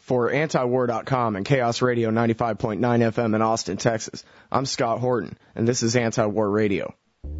For antiwar.com and Chaos Radio 95.9 FM in Austin, Texas, I'm Scott Horton, and this is Anti-War Radio.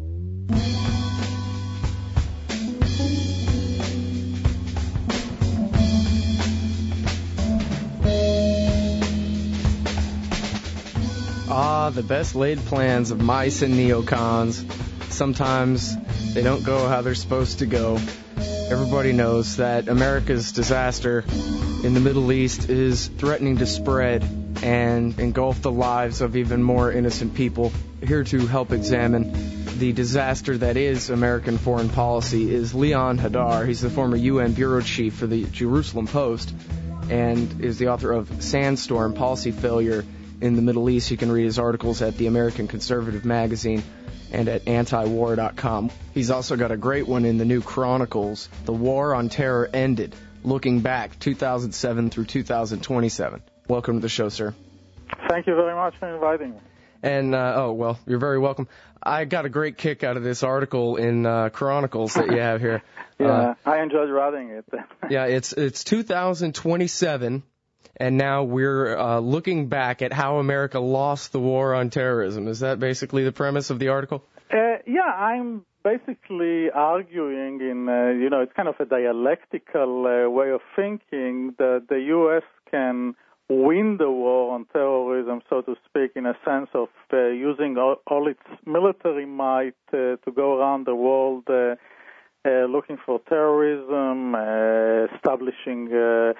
The best laid plans of mice and neocons. Sometimes they don't go how they're supposed to go. Everybody knows that America's disaster in the Middle East is threatening to spread and engulf the lives of even more innocent people. Here to help examine the disaster that is American foreign policy is Leon Hadar. He's the former UN bureau chief for the Jerusalem Post and is the author of Sandstorm, Policy Failure in the Middle East. You can read his articles at the American Conservative Magazine and at antiwar.com. He's also got a great one in the New Chronicles, The War on Terror Ended, looking back 2007 through 2027. Welcome to the show, sir. Thank you very much for inviting me. And, you're very welcome. I got a great kick out of this article in Chronicles that you have here. Yeah, I enjoyed writing it. Yeah, it's 2027. And now we're looking back at how America lost the war on terrorism. Is that basically the premise of the article? Yeah, I'm basically arguing in, it's kind of a dialectical way of thinking that the U.S. can win the war on terrorism, so to speak, in a sense of using all its military might to go around the world looking for terrorism, establishing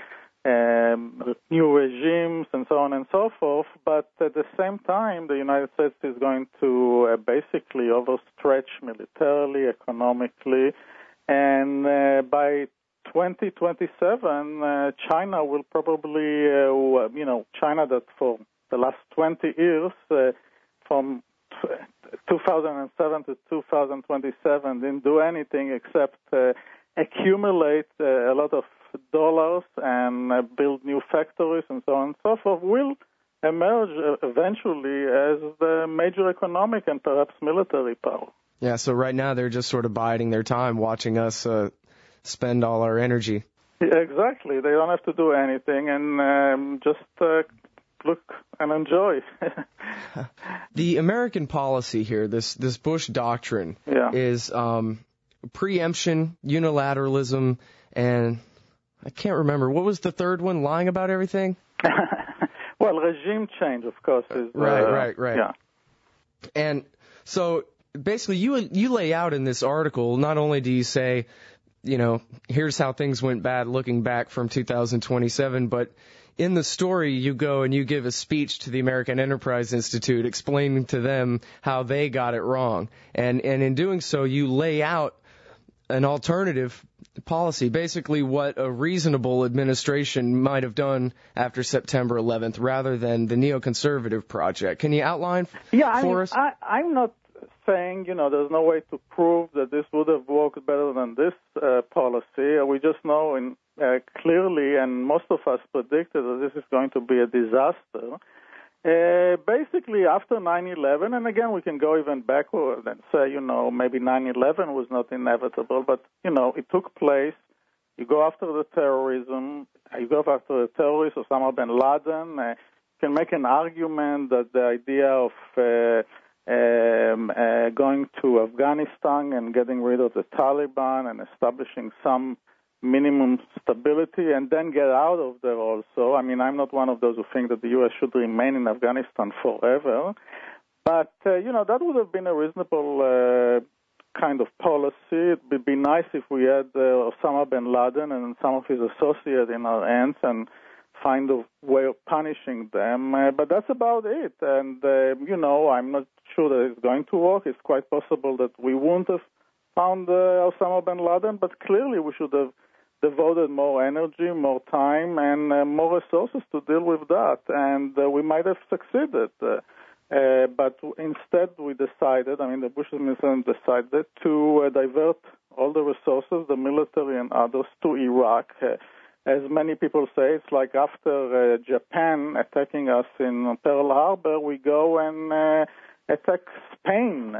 new regimes and so on and so forth, but at the same time, the United States is going to basically overstretch militarily, economically, and by 2027, China will probably, China that for the last 20 years, from 2007 to 2027, didn't do anything except accumulate a lot of dollars and build new factories and so on and so forth, will emerge eventually as the major economic and perhaps military power. Yeah, so right now they're just sort of biding their time, watching us spend all our energy. Exactly. They don't have to do anything and just look and enjoy. The American policy here, this Bush doctrine, is preemption, unilateralism, and I can't remember. What was the third one? Lying about everything? Well, regime change, of course, is... Right. Yeah. And so basically you lay out in this article, not only do you say, here's how things went bad looking back from 2027, but in the story you go and you give a speech to the American Enterprise Institute explaining to them how they got it wrong. And in doing so, you lay out an alternative policy, basically what a reasonable administration might have done after September 11th rather than the neoconservative project. Can you outline for us? I'm not saying, there's no way to prove that this would have worked better than this policy. We just know clearly, and most of us predicted that this is going to be a disaster. Basically, after 9/11, and again, we can go even backward and say, maybe 9/11 was not inevitable, but, it took place. You go after the terrorism, you go after the terrorists, Osama bin Laden. You can make an argument that the idea of going to Afghanistan and getting rid of the Taliban and establishing some minimum stability and then get out of there also. I mean, I'm not one of those who think that the U.S. should remain in Afghanistan forever. But, that would have been a reasonable kind of policy. It would be nice if we had Osama bin Laden and some of his associates in our hands and find a way of punishing them. But that's about it. And, I'm not sure that it's going to work. It's quite possible that we wouldn't have found Osama bin Laden, but clearly we should have devoted more energy, more time, and more resources to deal with that. And we might have succeeded. But instead we decided, the Bush administration decided to divert all the resources, the military and others, to Iraq. As many people say, it's like after Japan attacking us in Pearl Harbor, we go and attack Spain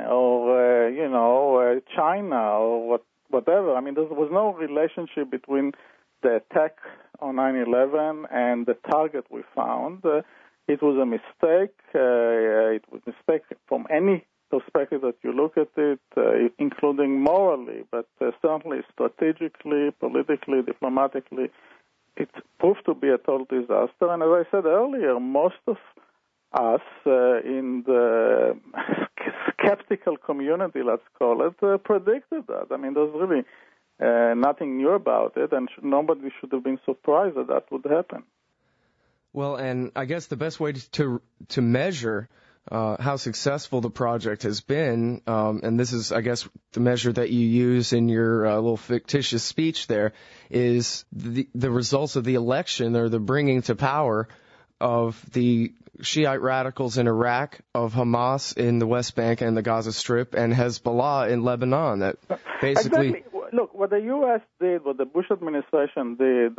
or, China or whatever. There was no relationship between the attack on 9/11 and the target we found. It was a mistake. It was a mistake from any perspective that you look at it, including morally, but certainly strategically, politically, diplomatically. It proved to be a total disaster. And as I said earlier, most of us in the skeptical community, let's call it, predicted that. I mean, there's really nothing new about it, and nobody should have been surprised that would happen. Well, and I guess the best way to measure how successful the project has been, and this is, I guess, the measure that you use in your little fictitious speech there, is the results of the election, or the bringing to power of the Shiite radicals in Iraq, of Hamas in the West Bank and the Gaza Strip, and Hezbollah in Lebanon. That basically... Exactly. Look, what the U.S. did, what the Bush administration did,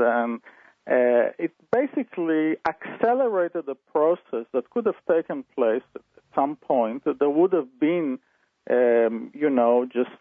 it basically accelerated the process that could have taken place at some point. There would have been, just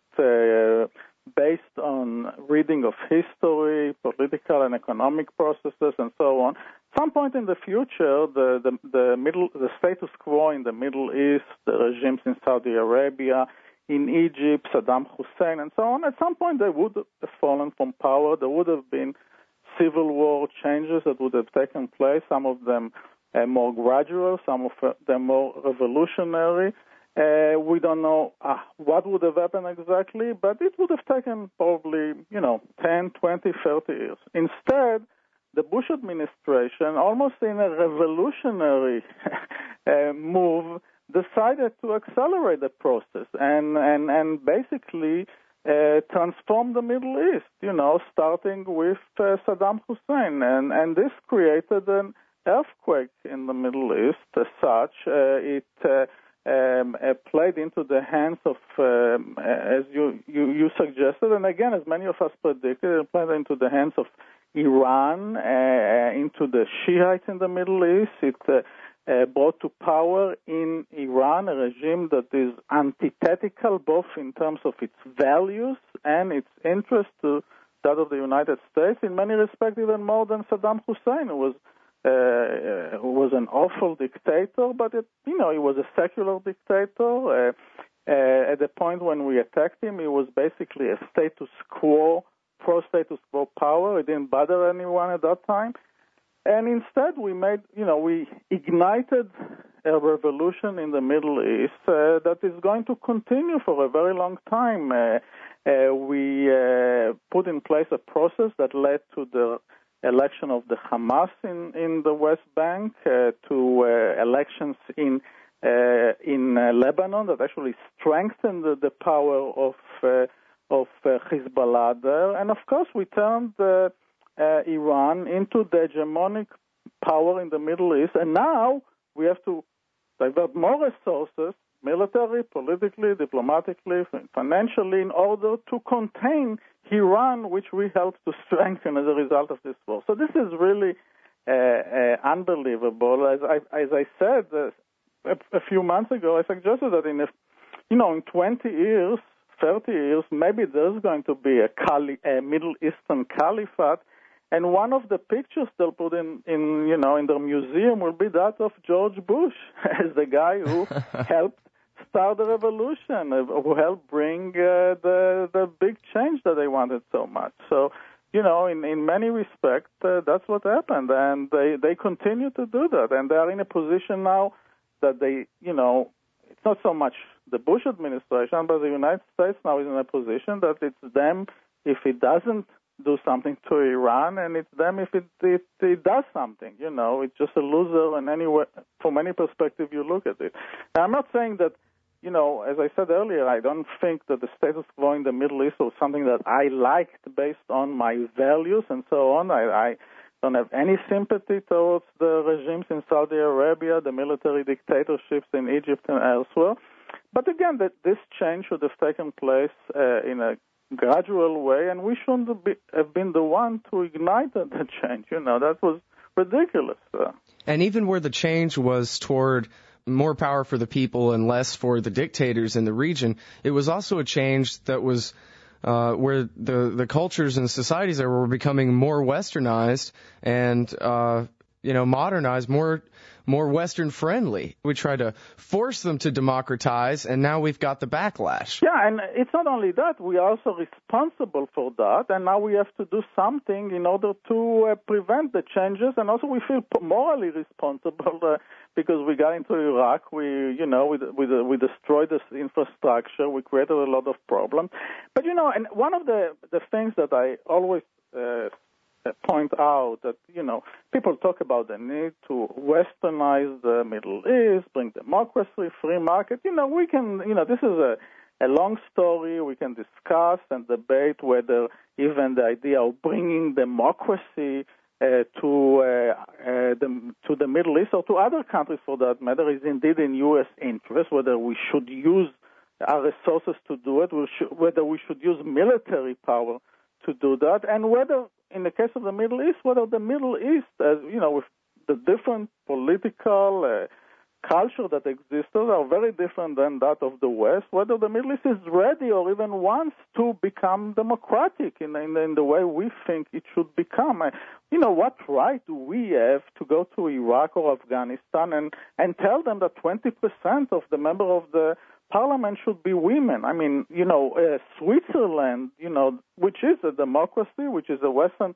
based on reading of history, political and economic processes, and so on. Some point in the future, the status quo in the Middle East, the regimes in Saudi Arabia, in Egypt, Saddam Hussein, and so on, at some point they would have fallen from power. There would have been civil war changes that would have taken place, some of them more gradual, some of them more revolutionary. We don't know what would have happened exactly, but it would have taken probably, 10, 20, 30 years. Instead, the Bush administration, almost in a revolutionary move, decided to accelerate the process and basically transform the Middle East, starting with Saddam Hussein. And this created an earthquake in the Middle East. As such, it played into the hands of, as you suggested, and again, as many of us predicted, it played into the hands of Iran, into the Shiites in the Middle East. It brought to power in Iran a regime that is antithetical both in terms of its values and its interest to that of the United States, in many respects even more than Saddam Hussein, who was an awful dictator, but he was a secular dictator. At the point when we attacked him, he was basically a status quo, pro-status quo power. It didn't bother anyone at that time. And instead, we ignited a revolution in the Middle East that is going to continue for a very long time. We put in place a process that led to the election of the Hamas in the West Bank, to elections in Lebanon that actually strengthened the power of Hezbollah there. And of course, we turned Iran into the hegemonic power in the Middle East, and now we have to divert more resources, military, politically, diplomatically, financially, in order to contain Iran, which we helped to strengthen as a result of this war. So this is really unbelievable. As I said a few months ago, I suggested that in 20 years, 30 years, maybe there's going to be a Middle Eastern caliphate. And one of the pictures they'll put in their museum will be that of George Bush as the guy who helped start the revolution, who helped bring the big change that they wanted so much. So, in many respects, that's what happened, and they continue to do that, and they are in a position now that it's not so much the Bush administration, but the United States now is in a position that it's them if it doesn't do something to Iran, and it's them if it does something. It's just a loser in any way, from any perspective you look at it. Now, I'm not saying that, as I said earlier, I don't think that the status quo in the Middle East was something that I liked based on my values and so on. I don't have any sympathy towards the regimes in Saudi Arabia, the military dictatorships in Egypt and elsewhere. But again, that this change should have taken place in a gradual way, and we shouldn't have been the one to ignite the change. That was ridiculous. And even where the change was toward more power for the people and less for the dictators in the region, it was also a change that was where the cultures and societies there were becoming more westernized and modernized, more Western friendly. We tried to force them to democratize, and now we've got the backlash. Yeah, and it's not only that, we are also responsible for that, and now we have to do something in order to prevent the changes, and also we feel morally responsible because we got into Iraq, we destroyed this infrastructure, we created a lot of problems. But, and one of the things that I always point out that, people talk about the need to westernize the Middle East, bring democracy, free market. We can, this is a long story. We can discuss and debate whether even the idea of bringing democracy to the Middle East or to other countries for that matter is indeed in U.S. interest, whether we should use our resources to do it, whether we should use military power to do that, and whether, in the case of the Middle East, whether the Middle East, with the different political culture that exists, are very different than that of the West, whether the Middle East is ready or even wants to become democratic in the way we think it should become. What right do we have to go to Iraq or Afghanistan and tell them that 20% of the members of the Parliament should be women? I mean, Switzerland, which is a democracy, which is a Western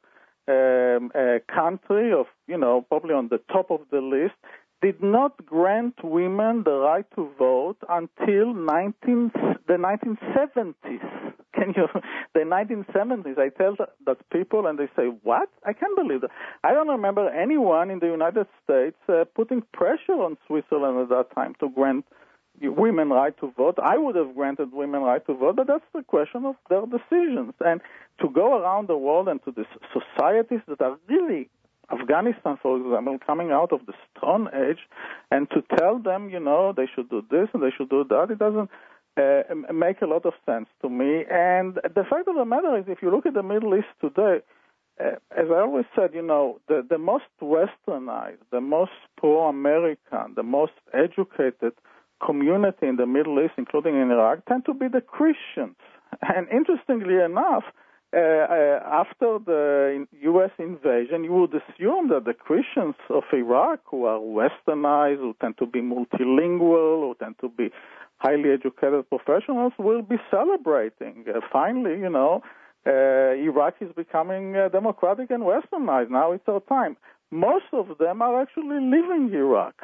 country of, probably on the top of the list, did not grant women the right to vote until the 1970s. The 1970s? I tell that people, and they say, what? I can't believe that. I don't remember anyone in the United States putting pressure on Switzerland at that time to grant women right to vote. I would have granted women right to vote, but that's the question of their decisions. And to go around the world and to these societies that are really, Afghanistan, for example, coming out of the Stone Age, and to tell them, they should do this and they should do that, it doesn't make a lot of sense to me. And the fact of the matter is, if you look at the Middle East today, as I always said, the most westernized, the most pro-American, the most educated community in the Middle East, including in Iraq, tend to be the Christians. And interestingly enough, after the U.S. invasion, you would assume that the Christians of Iraq, who are westernized, who tend to be multilingual, who tend to be highly educated professionals, will be celebrating. Finally, Iraq is becoming democratic and westernized. Now it's our time. Most of them are actually leaving Iraq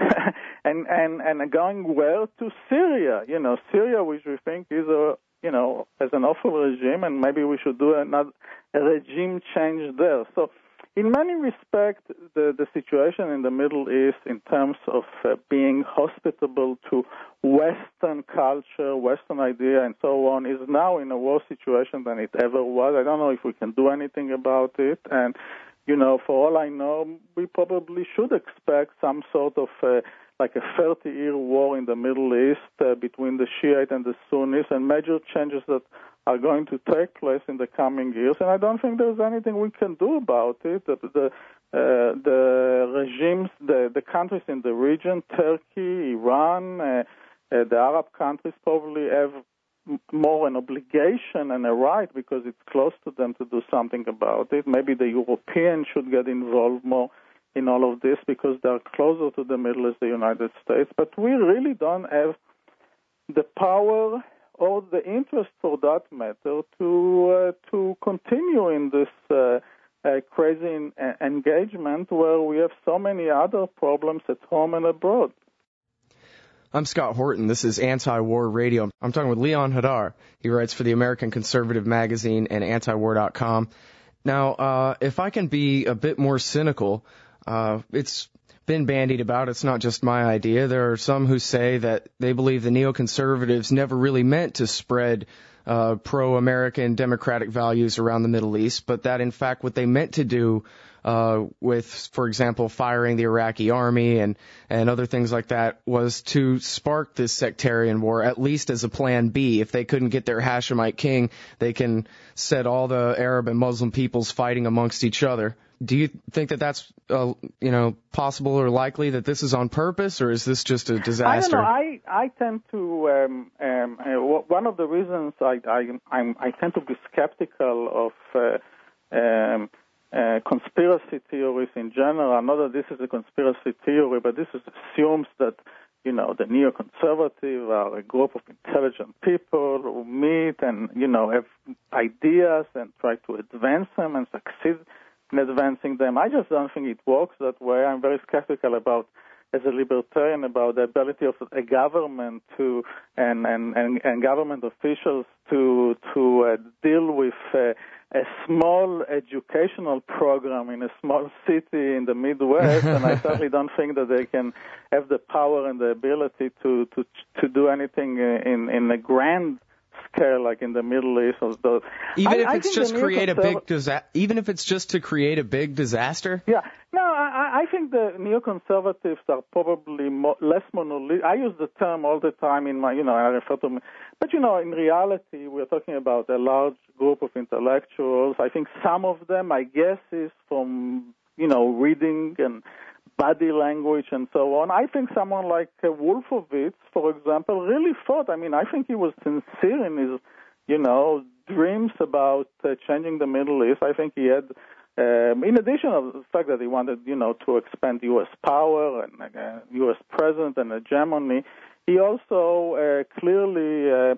and going where? To Syria. Syria, which we think is as an awful regime, and maybe we should do a regime change there. So in many respects, the situation in the Middle East in terms of being hospitable to Western culture, Western idea, and so on, is now in a worse situation than it ever was. I don't know if we can do anything about it. And, for all I know, we probably should expect some sort of like a 30-year war in the Middle East between the Shiite and the Sunnis, and major changes that are going to take place in the coming years. And I don't think there's anything we can do about it. The regimes, the countries in the region, Turkey, Iran, the Arab countries probably have more an obligation and a right, because it's close to them, to do something about it. Maybe the Europeans should get involved more in all of this, because they're closer to the Middle East, the United States. But we really don't have the power or the interest, for that matter, to continue in this crazy engagement where we have so many other problems at home and abroad. I'm Scott Horton. This is Anti-War Radio. I'm talking with Leon Hadar. He writes for the American Conservative Magazine and antiwar.com. Now, if I can be a bit more cynical, it's been bandied about. It's not just my idea. There are some who say that they believe the neoconservatives never really meant to spread pro-American democratic values around the Middle East, but that, in fact, what they meant to do with, for example, firing the Iraqi army and other things like that, was to spark this sectarian war, at least as a plan B. If they couldn't get their Hashemite king, they can set all the Arab and Muslim peoples fighting amongst each other. do you think that that's, possible or likely that this is on purpose, or is this just a disaster? I don't know. I tend to, one of the reasons I tend to be skeptical of conspiracy theories in general. Not that this is a conspiracy theory, but this assumes that, the neoconservative are a group of intelligent people who meet and, have ideas and try to advance them and succeed in advancing them. I just don't think it works that way. I'm very skeptical about, as a libertarian, about the ability of a government to and government officials to deal with a small educational program in a small city in the Midwest, and I certainly don't think that they can have the power and the ability to do anything in a grand scale like in the Middle East. Even if it's just to create a big disaster? Yeah. No, I think the neoconservatives are probably less monolithic. I use the term all the time in my, I refer to them. But, in reality, we're talking about a large group of intellectuals. I think some of them, I guess, is from, reading and body language and so on. I think someone like Wolfowitz, for example, really thought, I think he was sincere in his, dreams about changing the Middle East. I think he had, in addition to the fact that he wanted, to expand U.S. power and U.S. presence and hegemony, he also clearly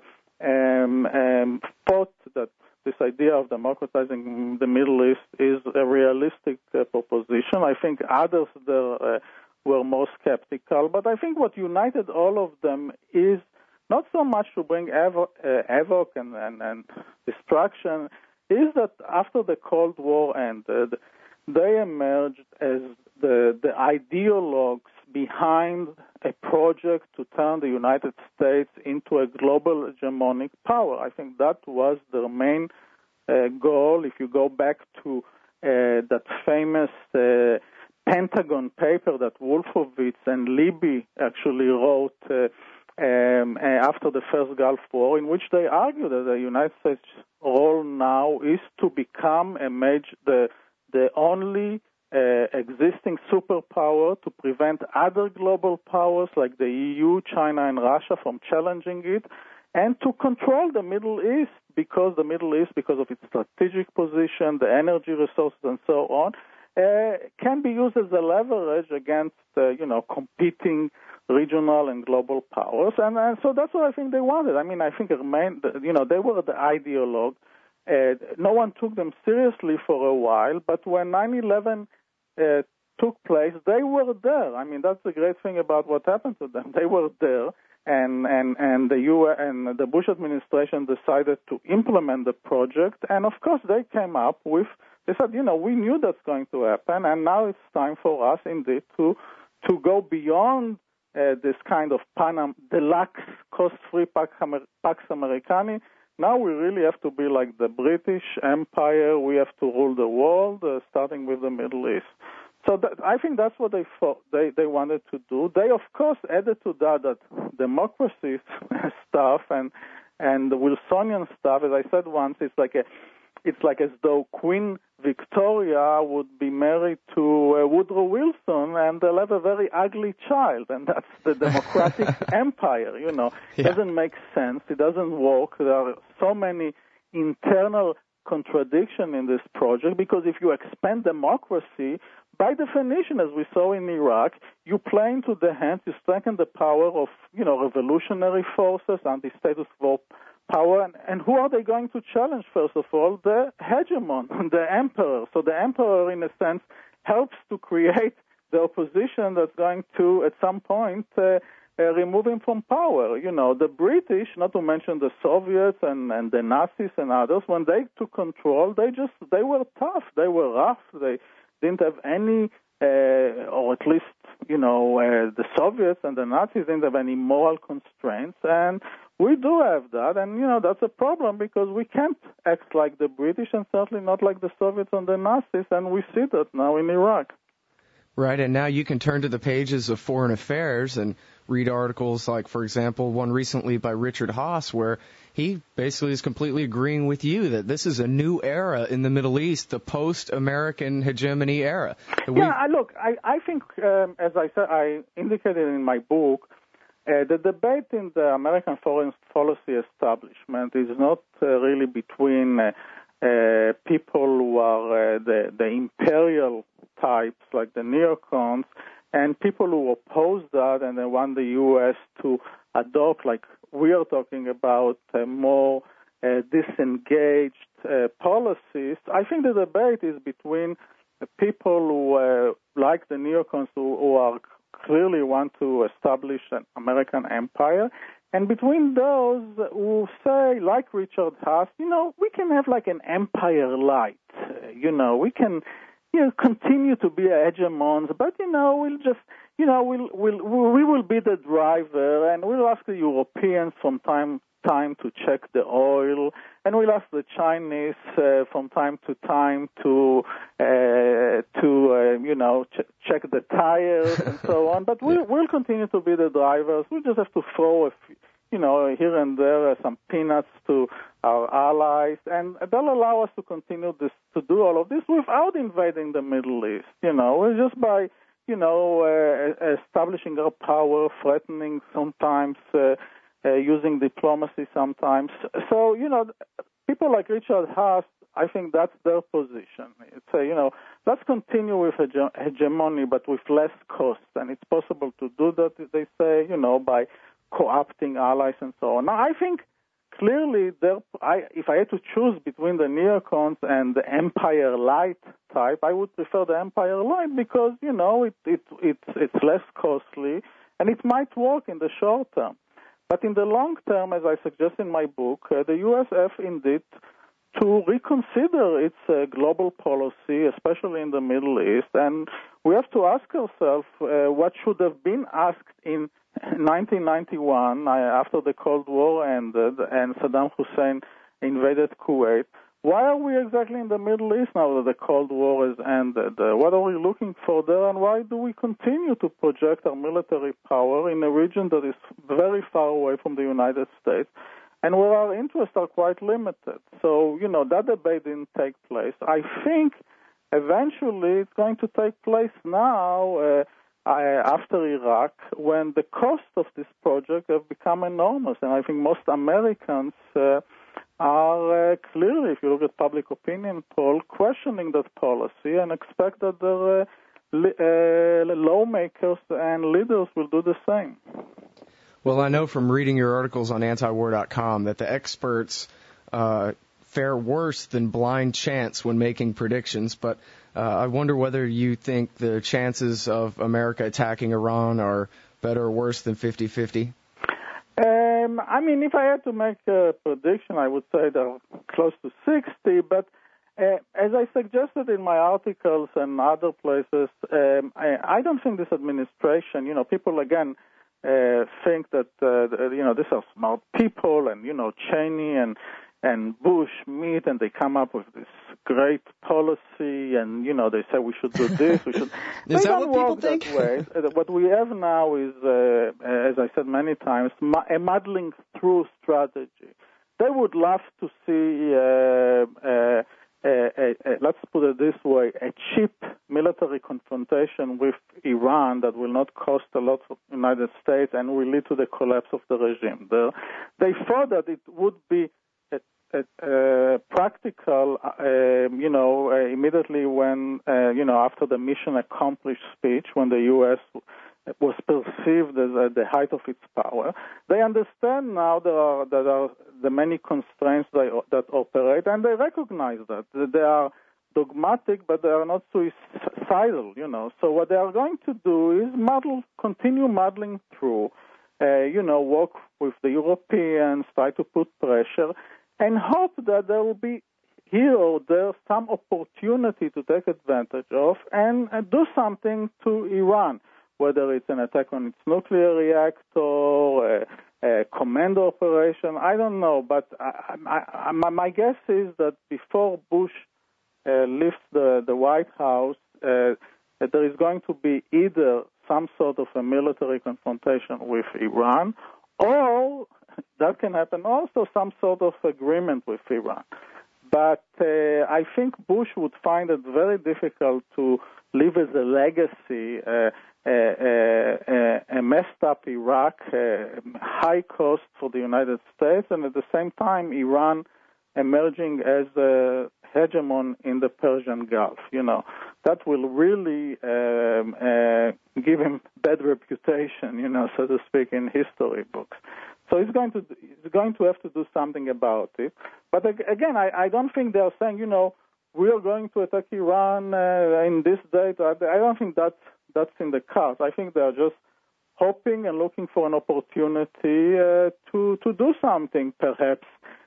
thought that this idea of democratizing the Middle East is a realistic proposition. I think others there were more skeptical, but I think what united all of them is not so much to bring havoc and destruction, is that after the Cold War ended, they emerged as the ideologues behind a project to turn the United States into a global hegemonic power. I think that was their main goal. If you go back to that famous Pentagon paper that Wolfowitz and Libby actually wrote after the first Gulf War, in which they argue that the United States' role now is to become the only existing superpower to prevent other global powers like the EU, China, and Russia from challenging it, and to control the Middle East because of its strategic position, the energy resources, and so on, can be used as a leverage against, competing regional and global powers. And so that's what I think they wanted. I think they were the ideologue. No one took them seriously for a while, but when 9/11 took place, they were there. That's the great thing about what happened to them. They were there, and the US and the Bush administration decided to implement the project. And of course, they came up with. They said, we knew that's going to happen, and now it's time for us, indeed, to go beyond this kind of deluxe, cost-free Pax Americana. Now we really have to be like the British Empire. We have to rule the world, starting with the Middle East. So I think that's what they thought they wanted to do. They, of course, added to that democracy stuff and the Wilsonian stuff. As I said once, it's like as though Queen Victoria would be married to Woodrow Wilson, and they'll have a very ugly child, and that's the democratic empire. It doesn't make sense. It doesn't work. There are so many internal contradictions in this project, because if you expand democracy, by definition, as we saw in Iraq, you play into the hands, you strengthen the power of, revolutionary forces, anti-status quo power, and who are they going to challenge, first of all? The hegemon, the emperor. So the emperor, in a sense, helps to create the opposition that's going to, at some point, remove him from power. The British, not to mention the Soviets and the Nazis and others, when they took control, they were tough, they were rough, they didn't have any, or at least, the Soviets and the Nazis didn't have any moral constraints, and we do have that, and, that's a problem because we can't act like the British and certainly not like the Soviets and the Nazis, and we see that now in Iraq. Right, and now you can turn to the pages of Foreign Affairs and read articles like, for example, one recently by Richard Haass, where he basically is completely agreeing with you that this is a new era in the Middle East, the post-American hegemony era. I think, as I indicated in my book, the debate in the American foreign policy establishment is not really between people who are the imperial types like the neocons and people who oppose that and they want the U.S. to adopt, like we are talking about, more disengaged policies. I think the debate is between people who, like the neocons, who are clearly want to establish an American empire, and between those who say, like Richard Haass, we can have like an empire light. We can continue to be hegemons, but we'll just we will be the driver, and we'll ask the Europeans from time to check the oil, and we'll ask the Chinese from time to time to check the tires and so on. But we'll continue to be the drivers. We just have to throw here and there some peanuts to our allies, and they'll allow us to continue to do all of this without invading the Middle East. Just by establishing our power, threatening sometimes. Using diplomacy sometimes. So, people like Richard Haass, I think that's their position. It's, let's continue with hegemony, but with less cost. And it's possible to do that, they say, by co-opting allies and so on. Now, I think clearly, if I had to choose between the neocons and the empire light type, I would prefer the empire light because, it's less costly and it might work in the short term. But in the long term, as I suggest in my book, the U.S. have indeed to reconsider its global policy, especially in the Middle East. And we have to ask ourselves what should have been asked in 1991 after the Cold War ended and Saddam Hussein invaded Kuwait. Why are we exactly in the Middle East now that the Cold War has ended? What are we looking for there, and why do we continue to project our military power in a region that is very far away from the United States and where our interests are quite limited? So, that debate didn't take place. I think eventually it's going to take place now after Iraq when the cost of this project have become enormous, and I think most Americans are clearly, if you look at public opinion poll, questioning that policy and expect that their lawmakers and leaders will do the same. Well, I know from reading your articles on antiwar.com that the experts fare worse than blind chance when making predictions, but I wonder whether you think the chances of America attacking Iran are better or worse than 50-50? If I had to make a prediction, I would say they're close to 60, but as I suggested in my articles and other places, I don't think this administration, people again think that, these are smart people and, Cheney and Bush meet and they come up with this great policy and, they say we should do this, we should. Is that what people think? What we have now is, as I said many times, a muddling through strategy. They would love to see, let's put it this way, a cheap military confrontation with Iran that will not cost a lot for the United States and will lead to the collapse of the regime there. They thought that it would be practical, immediately when, after the mission accomplished speech, when the U.S. was perceived as at the height of its power. They understand now there are the many constraints that operate, and they recognize that. They are dogmatic, but they are not suicidal, So what they are going to do is continue muddling through, work with the Europeans, try to put pressure, and hope that there will be here or there some opportunity to take advantage of and do something to Iran, whether it's an attack on its nuclear reactor, a commando operation, I don't know. But my guess is that before Bush leaves the White House, there is going to be either some sort of a military confrontation with Iran, or that can happen also some sort of agreement with Iran. But I think Bush would find it very difficult to leave as a legacy a messed up Iraq, high cost for the United States, and at the same time Iran emerging as a hegemon in the Persian Gulf. That will really give him bad reputation, so to speak, in history books. So he's going to have to do something about it. But again, I don't think they're saying, we are going to attack Iran in this date. I don't think that's in the cards. I think they're just hoping and looking for an opportunity to do something. Perhaps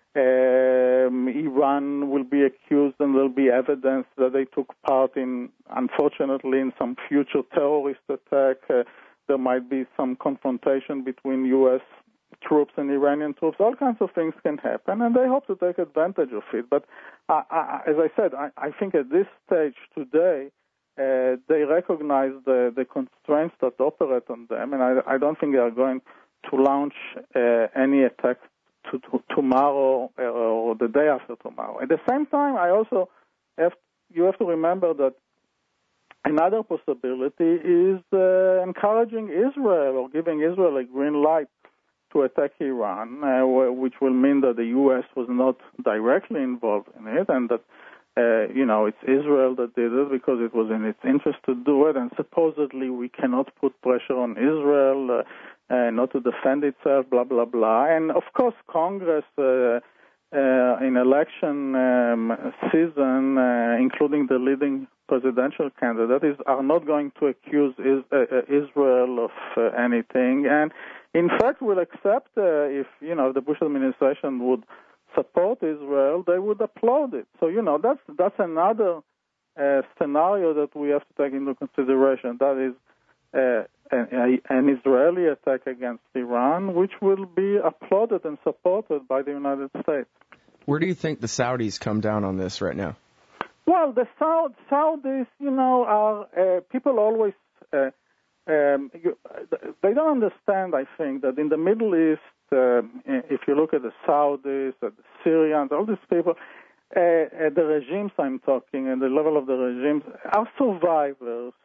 Iran will be accused and there'll be evidence that they took part in, unfortunately, in some future terrorist attack. There might be some confrontation between U.S. troops and Iranian troops. All kinds of things can happen, and they hope to take advantage of it. But as I said, I think at this stage today, they recognize the constraints that operate on them, and I don't think they are going to launch any attack tomorrow or the day after tomorrow. At the same time, you have to remember that another possibility is encouraging Israel or giving Israel a green light to attack Iran, which will mean that the U.S. was not directly involved in it, and that it's Israel that did it because it was in its interest to do it, and supposedly we cannot put pressure on Israel not to defend itself, blah, blah, blah. And, of course, Congress in election season, including the leading presidential candidate, are not going to accuse Israel of anything. And, in fact, will accept if, the Bush administration would support Israel, they would applaud it. So, that's another scenario that we have to take into consideration. That is an Israeli attack against Iran, which will be applauded and supported by the United States. Where do you think the Saudis come down on this right now? Well, the Saudis, are people always they don't understand, I think, that in the Middle East, if you look at the Saudis, at the Syrians, all these people, at the regimes I'm talking, and the level of the regimes, are survivors.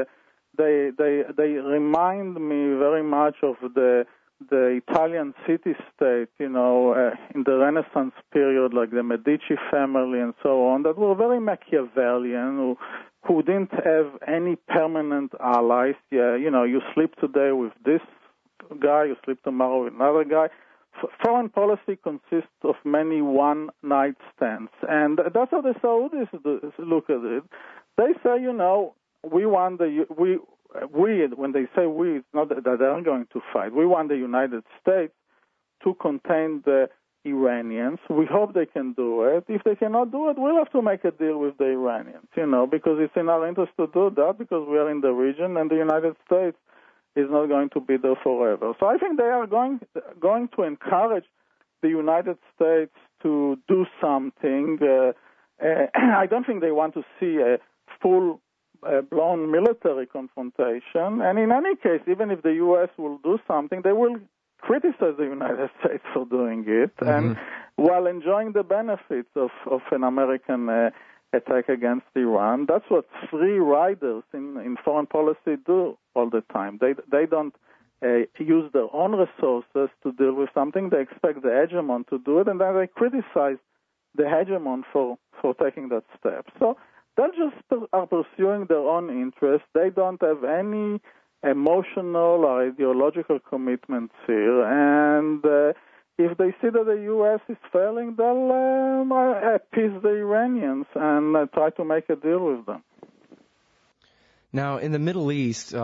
They remind me very much of the Italian city-state, in the Renaissance period, like the Medici family and so on, that were very Machiavellian, who didn't have any permanent allies. You sleep today with this guy, you sleep tomorrow with another guy. Foreign policy consists of many one-night stands, and that's how the Saudis look at it. They say, we want we, when they say we, it's not that they are going to fight. We want the United States to contain the Iranians. We hope they can do it. If they cannot do it, we'll have to make a deal with the Iranians, because it's in our interest to do that, because we are in the region and the United States is not going to be there forever. So I think they are going to encourage the United States to do something. I don't think they want to see a full-blown military confrontation. And in any case, even if the U.S. will do something, they will criticize the United States for doing it, and while enjoying the benefits of an American attack against Iran. That's what free riders in foreign policy do all the time. They don't use their own resources to deal with something. They expect the hegemon to do it, and then they criticize the hegemon for taking that step. So they just are pursuing their own interests. They don't have any emotional or ideological commitments here, and if they see that the U.S. is failing, they'll appease the Iranians and try to make a deal with them. Now, in the Middle East,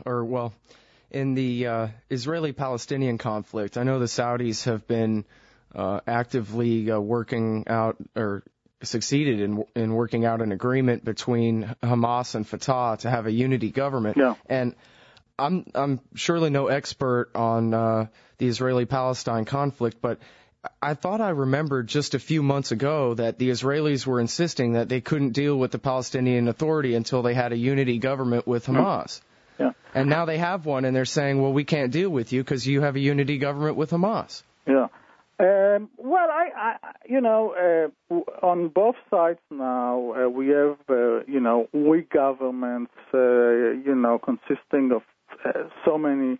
in the Israeli-Palestinian conflict, I know the Saudis have been actively working out, or succeeded in working out an agreement between Hamas and Fatah to have a unity government. Yeah. And I'm surely no expert on the Israeli-Palestine conflict, but I thought I remembered just a few months ago that the Israelis were insisting that they couldn't deal with the Palestinian Authority until they had a unity government with Hamas. Yeah. And now they have one, and they're saying, well, we can't deal with you because you have a unity government with Hamas. Yeah. Well, on both sides now, we have, weak governments, consisting of so many,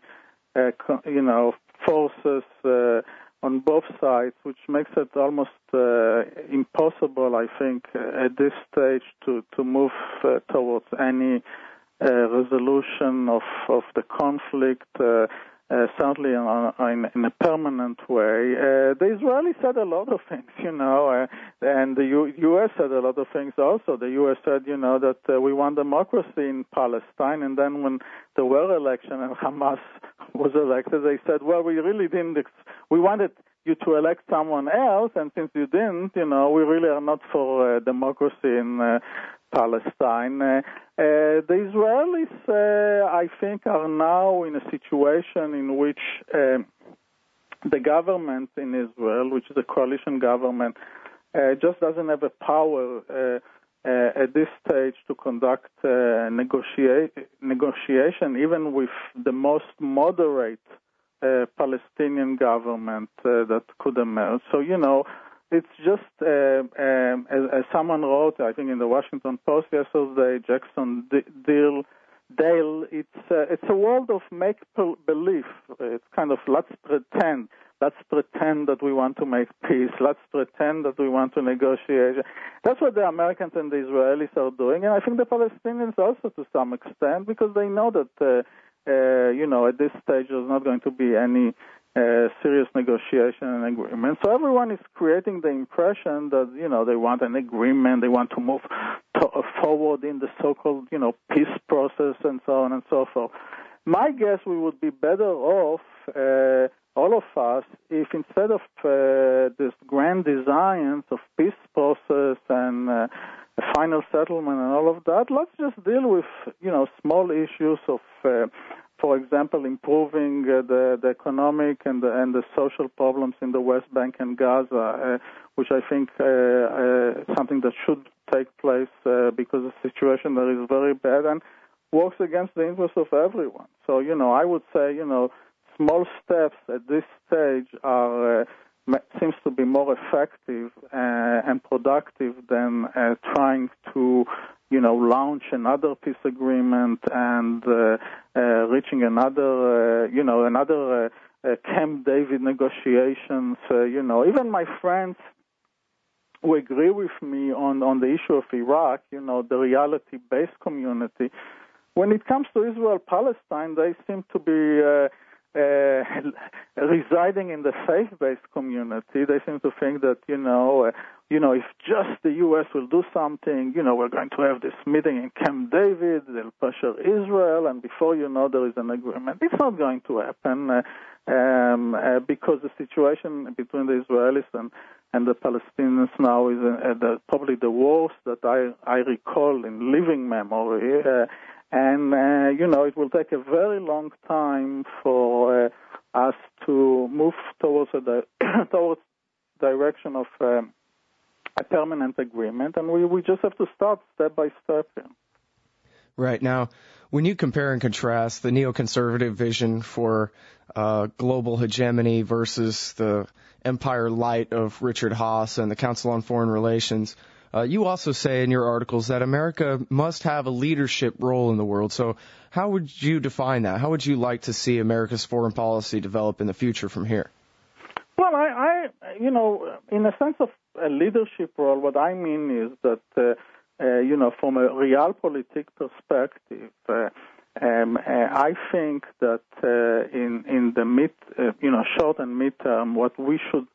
forces on both sides, which makes it almost impossible, I think, at this stage to move towards any resolution of the conflict. Certainly in a permanent way. The Israelis said a lot of things, and the U.S. said a lot of things also. The U.S. said, that we want democracy in Palestine, and then when there were elections and Hamas was elected, they said, well, we really didn't, we wanted you to elect someone else, and since you didn't, we really are not for democracy in Palestine. The Israelis, I think, are now in a situation in which the government in Israel, which is a coalition government, just doesn't have the power at this stage to conduct negotiation, even with the most moderate Palestinian government that could emerge. So, it's just, as someone wrote, I think in the Washington Post yesterday, Jackson Dale, it's a world of make-believe. It's kind of, let's pretend that we want to make peace. Let's pretend that we want to negotiate. That's what the Americans and the Israelis are doing, and I think the Palestinians also to some extent, because they know that, at this stage there's not going to be any serious negotiation and agreement. So everyone is creating the impression that, they want an agreement, they want to move forward in the so-called, peace process and so on and so forth. My guess, we would be better off, all of us, if instead of this grand designs of peace process and a final settlement and all of that, let's just deal with, small issues of for example, improving the economic and the social problems in the West Bank and Gaza, which I think something that should take place because the situation there is very bad and works against the interests of everyone. So, I would say, small steps at this stage are seems to be more effective and productive than trying to launch another peace agreement and reaching another Camp David negotiations. Even my friends who agree with me on the issue of Iraq, the reality-based community, when it comes to Israel-Palestine, they seem to be residing in the faith-based community. They seem to think that, if just the U.S. will do something, we're going to have this meeting in Camp David, they'll pressure Israel, and before you know, there is an agreement. It's not going to happen because the situation between the Israelis and the Palestinians now is probably the worst that I recall in living memory. And, it will take a very long time for us to move towards towards direction of a permanent agreement, and we just have to start step by step. Right. Now, when you compare and contrast the neoconservative vision for global hegemony versus the empire light of Richard Haass and the Council on Foreign Relations, you also say in your articles that America must have a leadership role in the world. So how would you define that? How would you like to see America's foreign policy develop in the future from here? Well, I in a sense of a leadership role, what I mean is that, from a realpolitik perspective, I think that in the short and midterm, what we should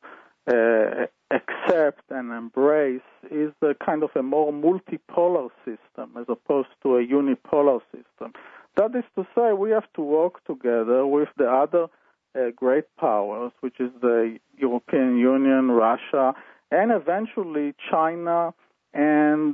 accept and embrace is a kind of a more multipolar system as opposed to a unipolar system. That is to say, we have to work together with the other great powers, which is the European Union, Russia, and eventually China and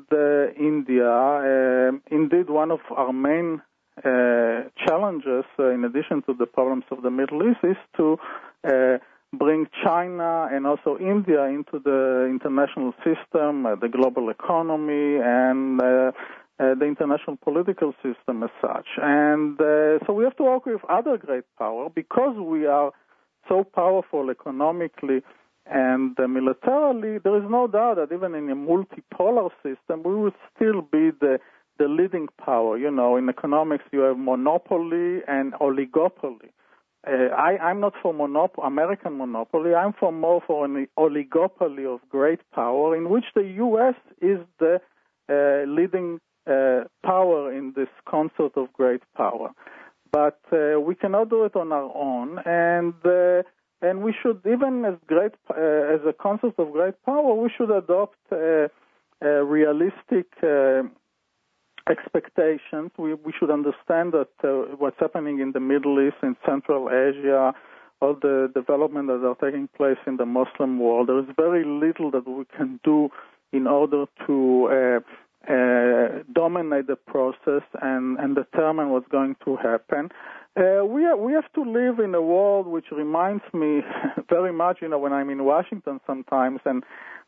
India. Indeed, one of our main challenges, in addition to the problems of the Middle East, is to bring China and also India into the international system, the global economy, and the international political system as such. And so we have to work with other great power because we are so powerful economically and militarily. There is no doubt that even in a multipolar system, we would still be the leading power. You know, in economics, you have monopoly and oligopoly. I'm not for American monopoly. I'm more for an oligopoly of great power in which the U.S. is the leading power in this concert of great power. But we cannot do it on our own, and we should, even as a concert of great power, we should adopt realistic expectations. We should understand that what's happening in the Middle East, in Central Asia, all the development that are taking place in the Muslim world, there is very little that we can do in order to dominate the process and determine what's going to happen. We have to live in a world which reminds me very much, you know, when I'm in Washington sometimes and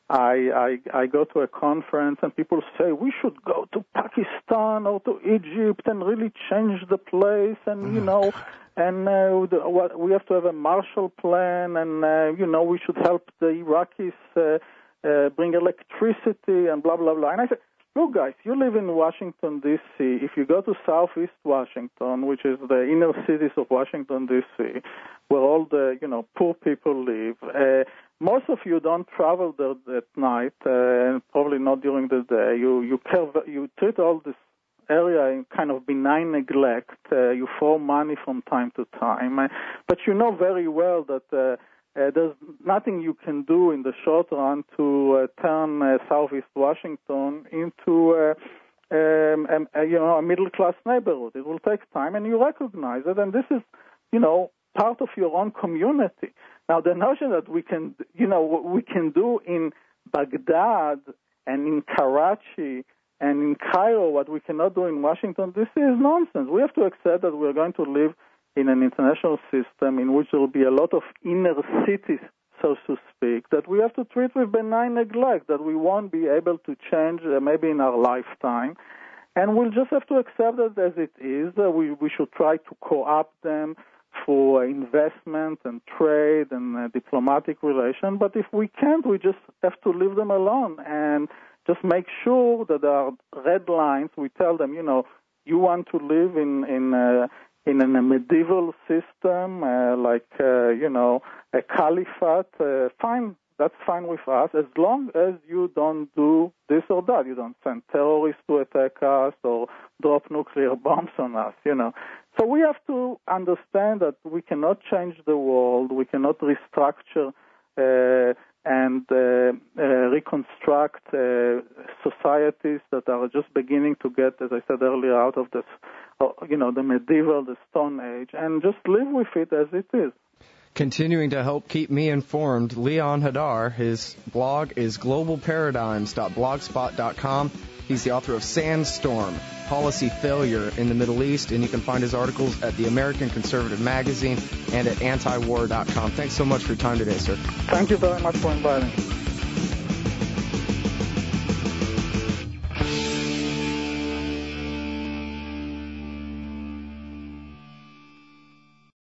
I go to a conference and people say we should go to Pakistan or to Egypt and really change the place, and you know, and we have to have a Marshall Plan, and you know, we should help the Iraqis bring electricity and blah blah blah. And I said, look, guys, you live in Washington, D.C. If you go to Southeast Washington, which is the inner cities of Washington, D.C., where all the, you know, poor people live, most of you don't travel there at night, and probably not during the day. You treat all this area in kind of benign neglect. You throw money from time to time. But you know very well that there's nothing you can do in the short run to turn Southeast Washington into a middle-class neighborhood. It will take time, and you recognize it, and this is, you know, part of your own community. Now, the notion that we can, you know, what we can do in Baghdad and in Karachi and in Cairo, what we cannot do in Washington, this is nonsense. We have to accept that we're going to live in an international system in which there will be a lot of inner cities, so to speak, that we have to treat with benign neglect, that we won't be able to change maybe in our lifetime. And we'll just have to accept it as it is. We should try to co-opt them for investment and trade and diplomatic relations. But if we can't, we just have to leave them alone and just make sure that there are red lines. We tell them, you know, you want to live in a medieval system, you know, a caliphate, fine, that's fine with us, as long as you don't do this or that. You don't send terrorists to attack us or drop nuclear bombs on us, you know. So we have to understand that we cannot change the world, we cannot restructure and reconstruct societies that are just beginning to get, as I said earlier, out of this, you know, the medieval, the Stone Age, and just live with it as it is. Continuing to help keep me informed, Leon Hadar, his blog is globalparadigms.blogspot.com. He's the author of Sandstorm, Policy Failure in the Middle East, and you can find his articles at the American Conservative Magazine and at antiwar.com. Thanks so much for your time today, sir. Thank you very much for inviting me.